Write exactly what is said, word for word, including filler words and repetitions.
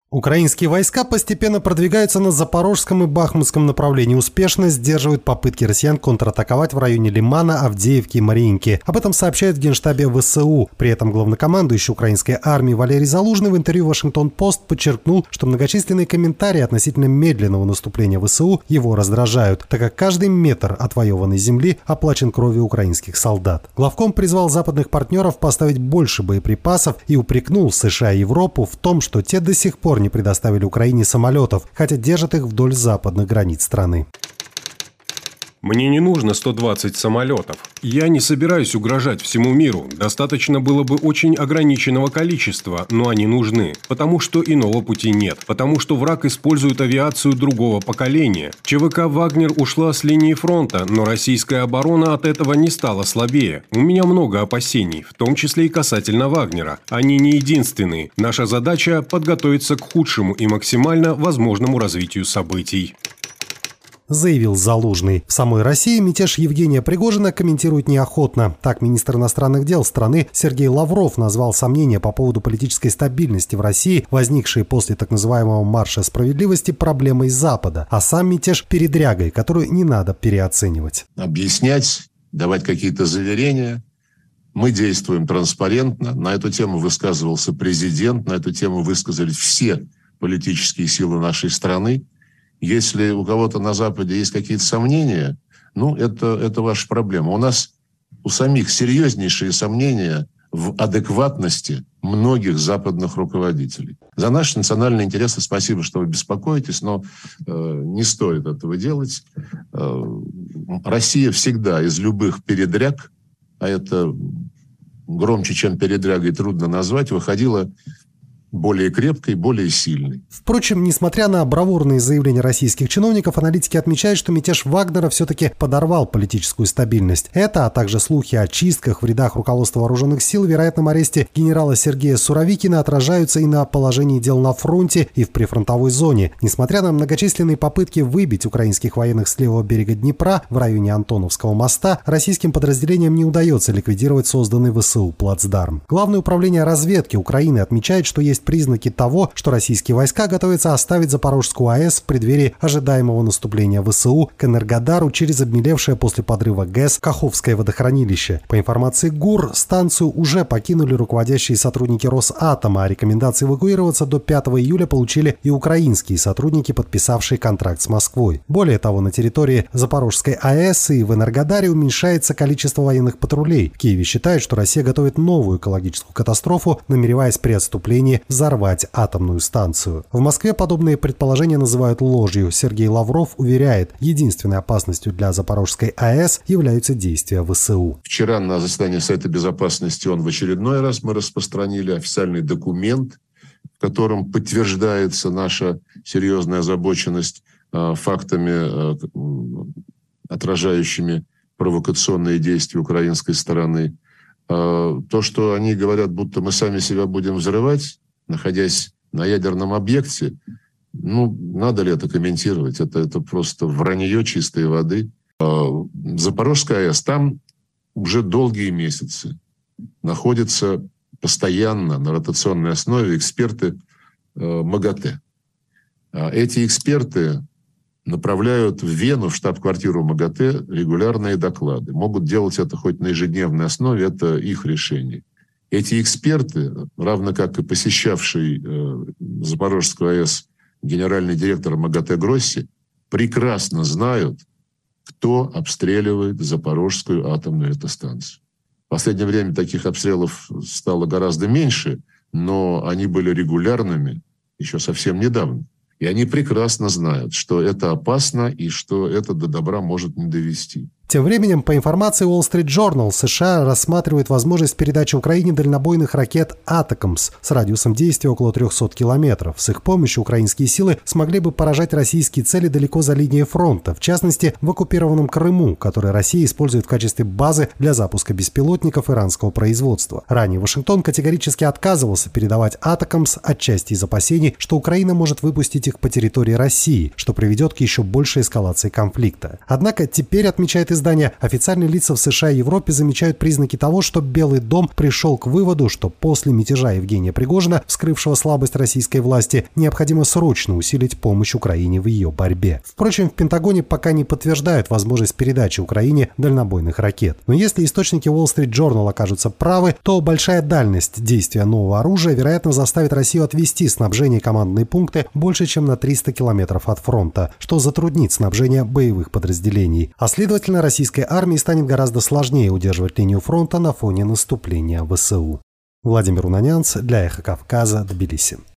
Украинские войска постепенно продвигаются на Запорожском и Бахмутском направлении, успешно сдерживают попытки россиян контратаковать в районе Лимана, Авдеевки и Мариинки. Об этом сообщают в Генштабе ВСУ. При этом главнокомандующий украинской армии Валерий Залужный в интервью «Вашингтон-Пост» подчеркнул, что многочисленные комментарии относительно медленного наступления ВСУ его раздражают, так как каждый метр отвоеванной земли оплачен кровью украинских солдат. Главком призвал западных партнеров поставить больше боеприпасов и упрекнул США и Европу в том, что те до сих пор не предоставили Украине самолетов, хотя держат их вдоль западных границ страны. Мне не нужно сто двадцать самолетов. Я не собираюсь угрожать всему миру. Достаточно было бы очень ограниченного количества, но они нужны. Потому что иного пути нет. Потому что враг использует авиацию другого поколения. ЧВК «Вагнер» ушла с линии фронта, но российская оборона от этого не стала слабее. У меня много опасений, в том числе и касательно «Вагнера». Они не единственные. Наша задача – подготовиться к худшему и максимально возможному развитию событий. Заявил Залужный. В самой России мятеж Евгения Пригожина комментирует неохотно. Так, министр иностранных дел страны Сергей Лавров назвал сомнения по поводу политической стабильности в России, возникшие после так называемого марша справедливости, проблемой Запада, а сам мятеж передрягой, которую не надо переоценивать. Объяснять, давать какие-то заверения. Мы действуем транспарентно. На эту тему высказывался президент, на эту тему высказались все политические силы нашей страны. Если у кого-то на Западе есть какие-то сомнения, ну, это, это ваша проблема. У нас у самих серьезнейшие сомнения в адекватности многих западных руководителей. За наши национальные интересы спасибо, что вы беспокоитесь, но э, не стоит этого делать. Э, Россия всегда из любых передряг, а это громче, чем передрягой, трудно назвать, выходила более крепкой, более сильной. Впрочем, несмотря на бравурные заявления российских чиновников, аналитики отмечают, что мятеж Вагнера все-таки подорвал политическую стабильность. Это, а также слухи о чистках в рядах руководства вооруженных сил, вероятном аресте генерала Сергея Суровикина отражаются и на положении дел на фронте, и в прифронтовой зоне. Несмотря на многочисленные попытки выбить украинских военных с левого берега Днепра в районе Антоновского моста, российским подразделениям не удается ликвидировать созданный ВСУ плацдарм. Главное управление разведки Украины отмечает, что есть признаки того, что российские войска готовятся оставить Запорожскую АЭС в преддверии ожидаемого наступления ВСУ к Энергодару через обмелевшее после подрыва ГЭС Каховское водохранилище. По информации ГУР, станцию уже покинули руководящие сотрудники Росатома, а рекомендации эвакуироваться до пятого июля получили и украинские сотрудники, подписавшие контракт с Москвой. Более того, на территории Запорожской АЭС и в Энергодаре уменьшается количество военных патрулей. В Киеве считают, что Россия готовит новую экологическую катастрофу, намереваясь при отступлении взорвать атомную станцию. В Москве подобные предположения называют ложью. Сергей Лавров уверяет, единственной опасностью для Запорожской АЭС являются действия ВСУ. Вчера на заседании Совета Безопасности он в очередной раз мы распространили официальный документ, в котором подтверждается наша серьезная озабоченность э, фактами, э, отражающими провокационные действия украинской стороны. Э, то, что они говорят, будто мы сами себя будем взрывать, находясь на ядерном объекте, ну, надо ли это комментировать? Это, это просто вранье чистой воды. Запорожская АЭС, там уже долгие месяцы находятся постоянно на ротационной основе эксперты МАГАТЭ. Эти эксперты направляют в Вену, в штаб-квартиру МАГАТЭ, регулярные доклады. Могут делать это хоть на ежедневной основе, это их решение. Эти эксперты, равно как и посещавший э, Запорожскую АЭС генеральный директор МАГАТЭ Гросси, прекрасно знают, кто обстреливает Запорожскую атомную электростанцию. В последнее время таких обстрелов стало гораздо меньше, но они были регулярными еще совсем недавно. И они прекрасно знают, что это опасно и что это до добра может не довести. Тем временем, по информации Wall Street Journal, США рассматривают возможность передачи Украине дальнобойных ракет «Атакамс» с радиусом действия около трехсот километров. С их помощью украинские силы смогли бы поражать российские цели далеко за линией фронта, в частности, в оккупированном Крыму, который Россия использует в качестве базы для запуска беспилотников иранского производства. Ранее Вашингтон категорически отказывался передавать «Атакамс» отчасти из опасений, что Украина может выпустить их по территории России, что приведет к еще большей эскалации конфликта. Однако теперь, отмечает издания, официальные лица в США и Европе замечают признаки того, что Белый дом пришел к выводу, что после мятежа Евгения Пригожина, вскрывшего слабость российской власти, необходимо срочно усилить помощь Украине в ее борьбе. Впрочем, в Пентагоне пока не подтверждают возможность передачи Украине дальнобойных ракет. Но если источники Wall Street Journal окажутся правы, то большая дальность действия нового оружия, вероятно, заставит Россию отвести снабжение и командные пункты больше, чем на триста километров от фронта, что затруднит снабжение боевых подразделений. А следовательно, российской армии станет гораздо сложнее удерживать линию фронта на фоне наступления ВСУ. Владимир Унанянц для Эхо Кавказа, Тбилиси.